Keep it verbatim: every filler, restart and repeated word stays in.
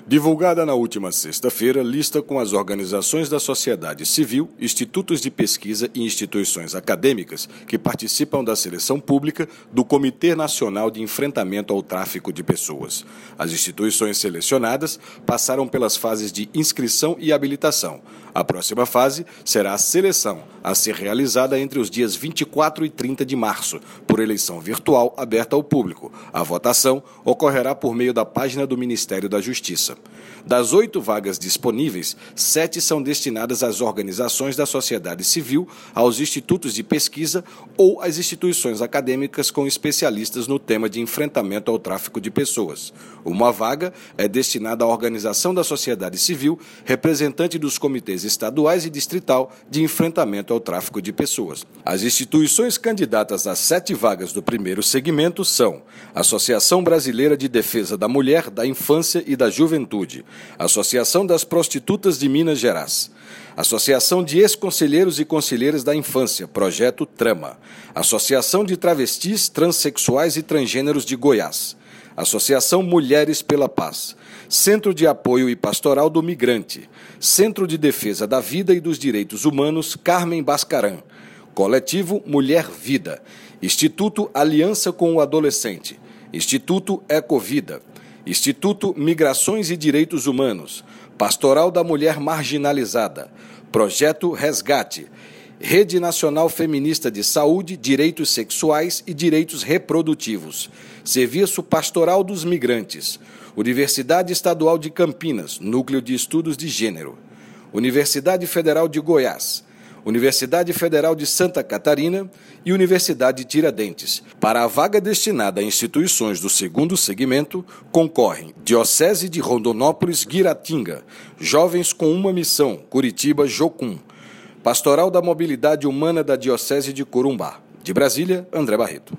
Divulgada na última sexta-feira, lista com as organizações da sociedade civil, institutos de pesquisa e instituições acadêmicas que participam da seleção pública do Comitê Nacional de Enfrentamento ao Tráfico de Pessoas. As instituições selecionadas passaram pelas fases de inscrição e habilitação. A próxima fase será a seleção, a ser realizada entre os dias vinte e quatro e trinta de março, por eleição virtual aberta ao público. A votação ocorrerá por meio da página do Ministério da Justiça. Das oito vagas disponíveis, sete são destinadas às organizações da sociedade civil, aos institutos de pesquisa ou às instituições acadêmicas com especialistas no tema de enfrentamento ao tráfico de pessoas. Uma vaga é destinada à organização da sociedade civil, representante dos comitês estaduais e distrital de enfrentamento ao tráfico de pessoas. As instituições candidatas às sete vagas do primeiro segmento são Associação Brasileira de Defesa da Mulher, da Infância e da Juventude, Associação das Prostitutas de Minas Gerais, Associação de Ex-Conselheiros e Conselheiras da Infância, Projeto Trama, Associação de Travestis, Transsexuais e Transgêneros de Goiás, Associação Mulheres pela Paz, Centro de Apoio e Pastoral do Migrante, Centro de Defesa da Vida e dos Direitos Humanos Carmen Bascaran, Coletivo Mulher Vida, Instituto Aliança com o Adolescente, Instituto Ecovida, Instituto Migrações e Direitos Humanos, Pastoral da Mulher Marginalizada, Projeto Resgate, Rede Nacional Feminista de Saúde, Direitos Sexuais e Direitos Reprodutivos, Serviço Pastoral dos Migrantes, Universidade Estadual de Campinas, Núcleo de Estudos de Gênero, Universidade Federal de Goiás, Universidade Federal de Santa Catarina e Universidade de Tiradentes. Para a vaga destinada a instituições do segundo segmento, concorrem Diocese de Rondonópolis-Guiratinga, Jovens com uma Missão, Curitiba-Jocum, Pastoral da Mobilidade Humana da Diocese de Corumbá. De Brasília, André Barreto.